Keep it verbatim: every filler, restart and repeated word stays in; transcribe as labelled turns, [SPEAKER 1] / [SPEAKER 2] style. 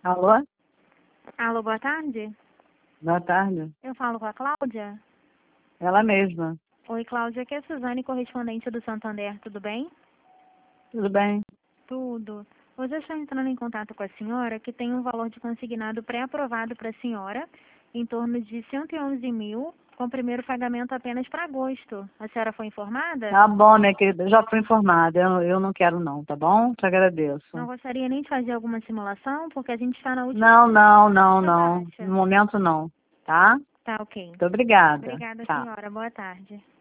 [SPEAKER 1] Alô?
[SPEAKER 2] Alô, boa tarde.
[SPEAKER 1] Boa tarde.
[SPEAKER 2] Eu falo com a Cláudia?
[SPEAKER 1] Ela mesma.
[SPEAKER 2] Oi, Cláudia, aqui é a Suzane, correspondente do Santander, tudo bem?
[SPEAKER 1] Tudo bem?
[SPEAKER 2] Tudo. Hoje eu estou entrando em contato com a senhora que tem um valor de consignado pré-aprovado para a senhora, em torno de cento e onze mil, com primeiro pagamento apenas para agosto. A senhora foi informada?
[SPEAKER 1] Tá bom, minha querida. Já fui informada. Eu, eu não quero não, tá bom? Te agradeço.
[SPEAKER 2] Não gostaria nem de fazer alguma simulação, porque a gente está na última...
[SPEAKER 1] Não, não, não,
[SPEAKER 2] Você
[SPEAKER 1] não.
[SPEAKER 2] acha?
[SPEAKER 1] No momento não. Tá?
[SPEAKER 2] Tá, ok.
[SPEAKER 1] Muito obrigada.
[SPEAKER 2] Obrigada,
[SPEAKER 1] Tchau.
[SPEAKER 2] senhora. Boa tarde.